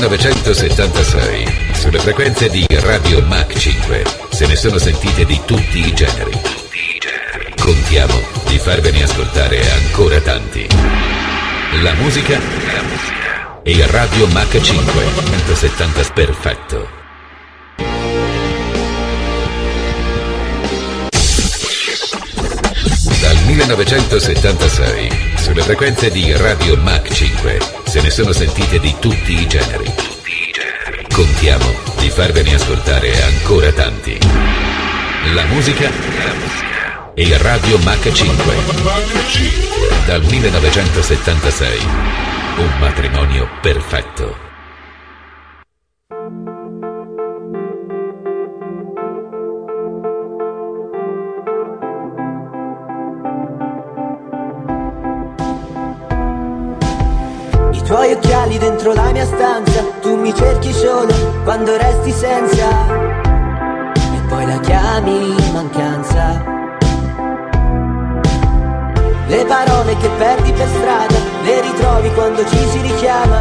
1976, sulle frequenze di Radio Mach 5, se ne sono sentite di tutti i generi. Contiamo di farvene ascoltare ancora tanti. La musica e Radio Mach 5, 170 perfetto. Dal 1976, sulle frequenze di Radio Mach 5, se ne sono sentite di tutti i generi. Contiamo di farvene ascoltare ancora tanti. La musica e Radio Mach 5. Dal 1976, un matrimonio perfetto. I tuoi occhiali dentro la mia stanza, tu mi cerchi solo quando resti senza, e poi la chiami mancanza. Le parole che perdi per strada, le ritrovi quando ci si richiama,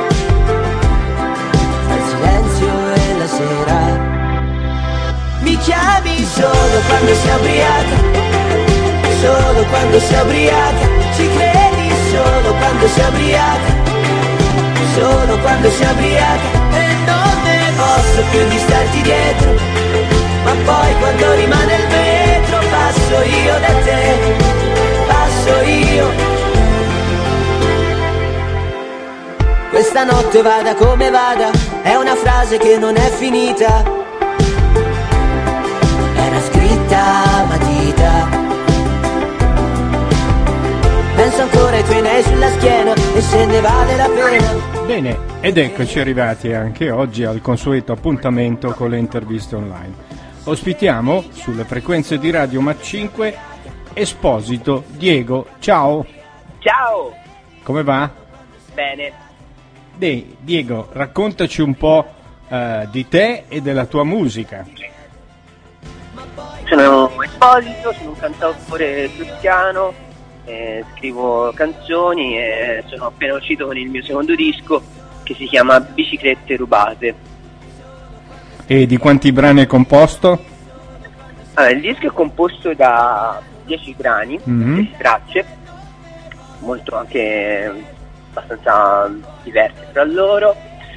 tra il silenzio e la sera. Mi chiami solo quando sei ubriaca, solo quando sei ubriaca. Ci credi solo quando sei ubriaca, solo quando sei ubriaca. E non ne posso più di starti dietro, ma poi quando rimane il metro passo io da te, passo io. Questa notte vada come vada, è una frase che non è finita, era scritta a matita. Penso ancora ai tuoi nei sulla schiena e se ne vale la pena. Bene, ed eccoci arrivati anche oggi al consueto appuntamento con le interviste online. Ospitiamo sulle frequenze di Radio Mach 5 Esposito. Diego, ciao. Ciao. Come va? Bene. Diego, raccontaci un po' di te e della tua musica. Sono Esposito, sono un cantautore toscano. Scrivo canzoni e sono appena uscito con il mio secondo disco che si chiama Biciclette rubate. E di quanti brani è composto? Allora, il disco è composto da 10 brani, 10 tracce, molto anche abbastanza diverse tra loro.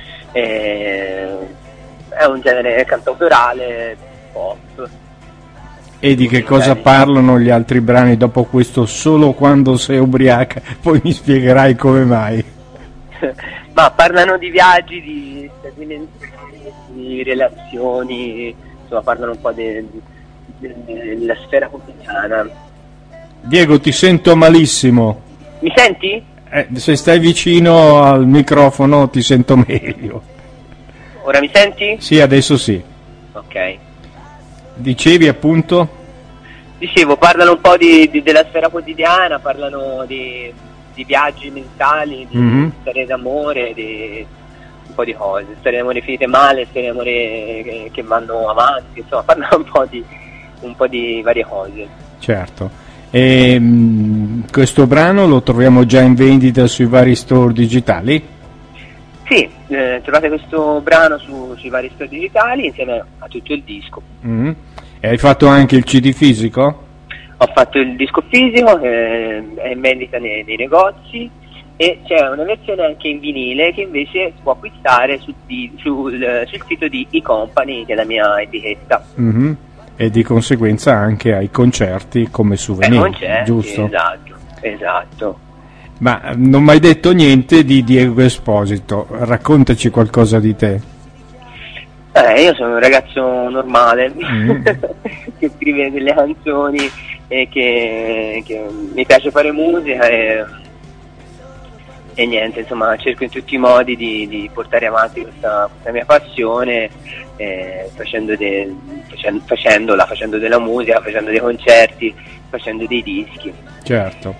È un genere cantautorale pop. E di che cosa parlano gli altri brani dopo questo solo quando sei ubriaca? Poi mi spiegherai come mai. Ma parlano di viaggi, di stabilimenti, di relazioni, insomma parlano un po' della sfera quotidiana. Diego, ti sento malissimo. Mi senti? Se stai vicino al microfono ti sento meglio. Ora mi senti? Sì, adesso sì. Ok. Dicevi appunto? Dicevo, parlano un po' della sfera quotidiana, parlano di viaggi mentali, di storie d'amore, di un po' di cose, storie d'amore finite male, storie d'amore che vanno avanti, insomma, parlano un po' di varie cose. Certo. E questo brano lo troviamo già in vendita sui vari store digitali? Sì, trovate questo brano sui vari store digitali insieme a tutto il disco. E hai fatto anche il CD fisico? Ho fatto il disco fisico, è in vendita nei negozi, e c'è una versione anche in vinile che invece si può acquistare sul sito di eCompany, che è la mia etichetta. E di conseguenza anche ai concerti come souvenir, concerti, giusto? Esatto. Ma non mi hai detto niente di Diego Esposito, raccontaci qualcosa di te. Io sono un ragazzo normale che scrive delle canzoni e che mi piace fare musica e niente, insomma cerco in tutti i modi di portare avanti questa mia passione, facendo della musica, facendo dei concerti, facendo dei dischi. Certo.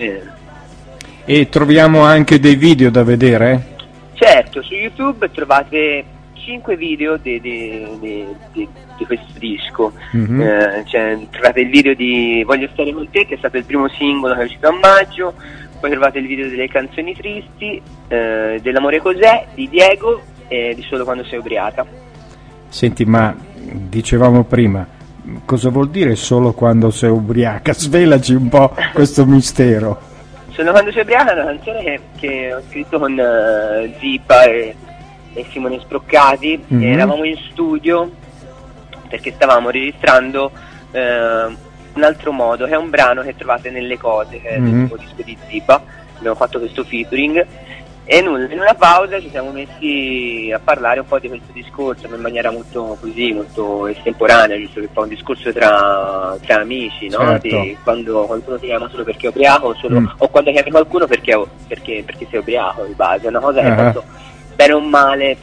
E troviamo anche dei video da vedere? Certo, su YouTube trovate 5 video di questo disco. Trovate il video di Voglio stare con te, che è stato il primo singolo che è uscito a maggio, poi trovate il video delle canzoni tristi, dell'amore cos'è, di Diego, di Solo quando sei ubriaca. Senti, ma dicevamo prima, cosa vuol dire solo quando sei ubriaca? Svelaci un po' questo mistero. Solo quando sei ubriaca è una canzone che ho scritto con Zippa e Simone Sproccati. E eravamo in studio perché stavamo registrando Un altro modo, che è un brano che trovate nelle cose, che è il nuovo disco di Zippa. Abbiamo fatto questo featuring e in una pausa ci siamo messi a parlare un po' di questo discorso in maniera molto così, molto estemporanea, giusto che fa un discorso tra amici, no? Certo. Di quando qualcuno ti chiama solo perché è ubriaco o quando chiami qualcuno perché sei ubriaco di base, è una cosa che tanto bene o male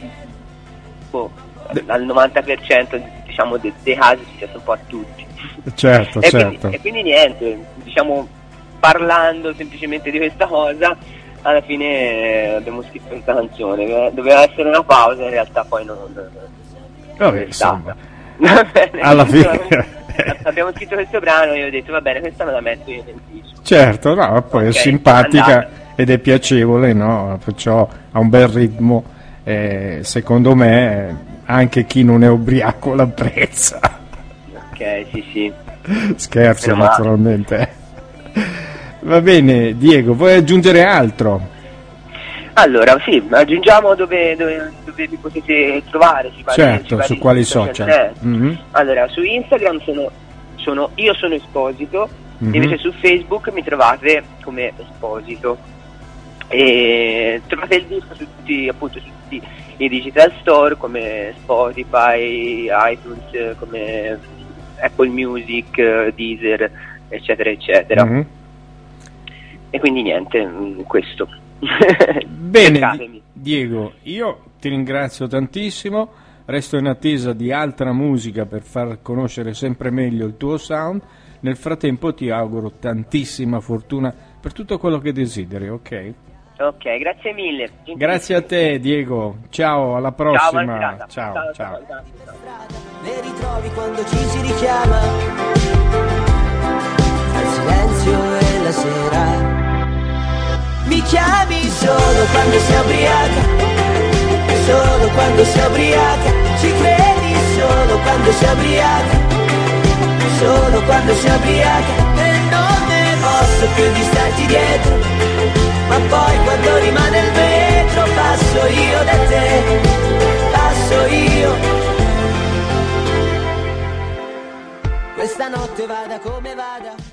al 90% diciamo dei casi succede un po' a tutti. Certo, certo. E quindi niente, diciamo, parlando semplicemente di questa cosa, alla fine abbiamo scritto questa canzone, che doveva essere una pausa, in realtà poi non Vabbè, è stata. Alla fine abbiamo scritto questo brano e io ho detto va bene, questa me la metto io nel disco. certo, no, poi è simpatica ed è piacevole, no? Perciò ha un bel ritmo, secondo me anche chi non è ubriaco l'apprezza. Ok, sì. Scherzo, naturalmente. Va bene, Diego, vuoi aggiungere altro? Allora, sì, aggiungiamo dove vi potete trovare. Certo, su quali social? Allora, su Instagram io sono Esposito, invece su Facebook mi trovate come Esposito. E trovate il disco su tutti i digital store come Spotify, iTunes, come Apple Music, Deezer, eccetera, eccetera. E quindi niente, questo. Bene, Diego, io ti ringrazio tantissimo, resto in attesa di altra musica per far conoscere sempre meglio il tuo sound. Nel frattempo ti auguro tantissima fortuna per tutto quello che desideri, ok? Ok, grazie mille. Grazie a te, Diego. Ciao, alla prossima. Ciao. Le ritrovi quando ci si richiama al silenzio e la sera. Mi chiami solo quando sei ubriaca, solo quando sei ubriaca. Ci credi solo quando sei ubriaca, solo quando sei ubriaca. E non ne posso più di starti dietro, ma poi quando rimane il vetro passo io da te, passo io. Questa notte vada come vada.